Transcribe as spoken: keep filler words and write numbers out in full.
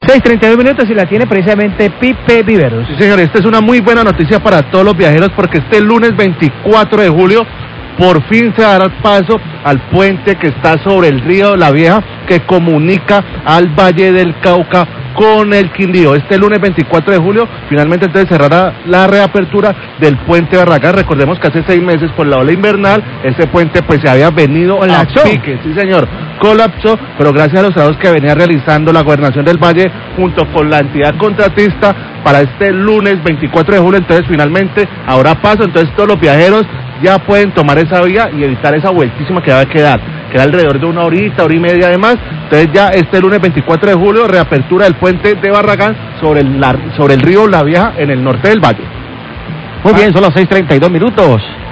seis treinta y dos minutos y la tiene precisamente Pipe Viveros. Sí, señor, esta es una muy buena noticia para todos los viajeros porque este lunes veinticuatro de julio por fin se dará paso al puente que está sobre el río La Vieja que comunica al Valle del Cauca con el Quindío. Este lunes veinticuatro de julio finalmente entonces cerrará la reapertura del puente Barragán. Recordemos que hace seis meses por la ola invernal ese puente pues se había venido colapsó. a pique, sí señor, colapsó, pero gracias a los trabajos que venía realizando la Gobernación del Valle junto con la entidad contratista para este lunes veinticuatro de julio, entonces finalmente habrá paso, entonces todos los viajeros ya pueden tomar esa vía y evitar esa vueltísima que va a quedar, queda alrededor de una horita, hora y media además. Entonces ya este lunes veinticuatro de julio, reapertura del puente de Barragán sobre el, la, sobre el río La Vieja en el norte del valle. Muy bien, son las seis treinta y dos minutos.